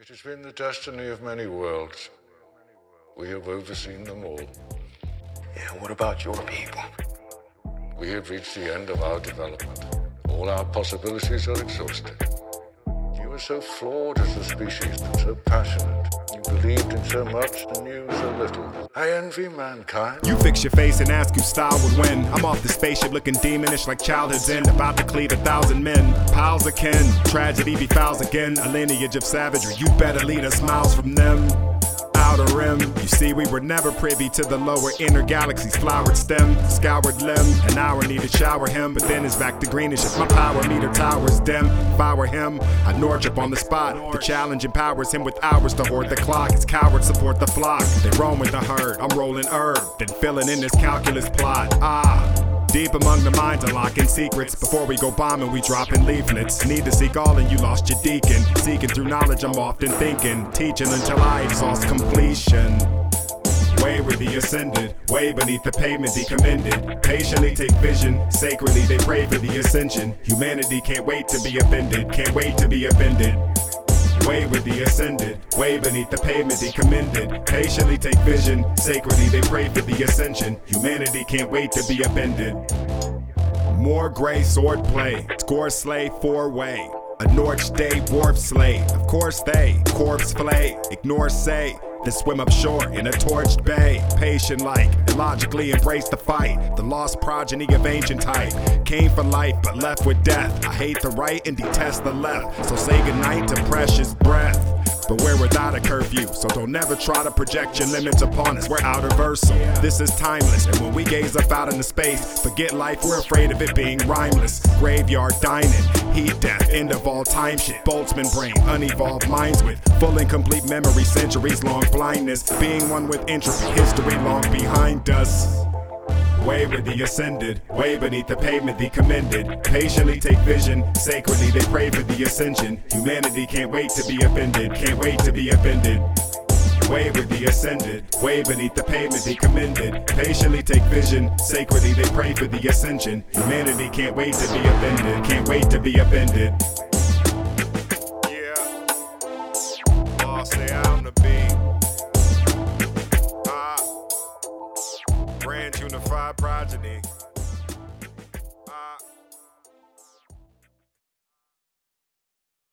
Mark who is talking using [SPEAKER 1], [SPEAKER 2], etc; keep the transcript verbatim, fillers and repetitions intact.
[SPEAKER 1] It has been the destiny of many worlds. We have overseen them all.
[SPEAKER 2] Yeah, what about your people?
[SPEAKER 1] We have reached the end of our development. All our possibilities are exhausted. You are so flawed as a species, but so passionate. You believed in so much and knew so little. I envy mankind.
[SPEAKER 3] You fix your face and ask whose style would win. I'm off the spaceship looking demonish like childhood's end, about to cleave a thousand men. Piles of kin, tragedy befouls again. A lineage of savagery, you better lead us miles from them. Outer rim, you see we were never privy to the lower inner galaxy's flowered stem, scoured limb. An hour need to shower him, but then it's back to greenish if my power meter tower's dim. If I were him, I'd Northrop on the spot. The challenge empowers him with hours to hoard the clock. His cowards support the flock, they roam with the herd. I'm rolling herb, then filling in this calculus plot. Ah. Deep among the minds, unlocking secrets. Before we go bombing, we dropping leaflets. Need to seek all and you lost your deacon. Seeking through knowledge, I'm often thinking. Teaching until I exhaust completion. Way where the ascended, way beneath the pavement, the commended. Patiently take vision, sacredly they pray for the ascension. Humanity can't wait to be offended, can't wait to be offended. Way with the ascended, way beneath the pavement, they commended. Patiently take vision, sacredly they pray for the ascension. Humanity can't wait to be upended. More gray sword play, score slay four way. A Norch day warp slay, of course they corpse flay. Ignore say, then swim up shore in a torched bay. Patient like, illogically embrace the fight. The lost progeny of ancient type came for life but left with death. I hate the right and detest the left, so say goodnight to precious breath. But we're without a curfew, so don't ever try to project your limits upon us. We're outerversal, this is timeless. And when we gaze up out into space, forget life, we're afraid of it being rhymeless. Graveyard dining, heat death, end of all time shit. Boltzmann brain, unevolved minds with full and complete memory, centuries long blindness. Being one with entropy, history long behind us. Way with the ascended, way beneath the pavement, the commended. Patiently take vision, sacredly they pray for the ascension. Humanity can't wait to be offended, can't wait to be offended. Way with the ascended, way beneath the pavement, they commended. Patiently take vision, sacredly they pray for the ascension. Humanity can't wait to be offended, can't wait to be offended. Yeah, lost they out on the beat. Grand unified progeny.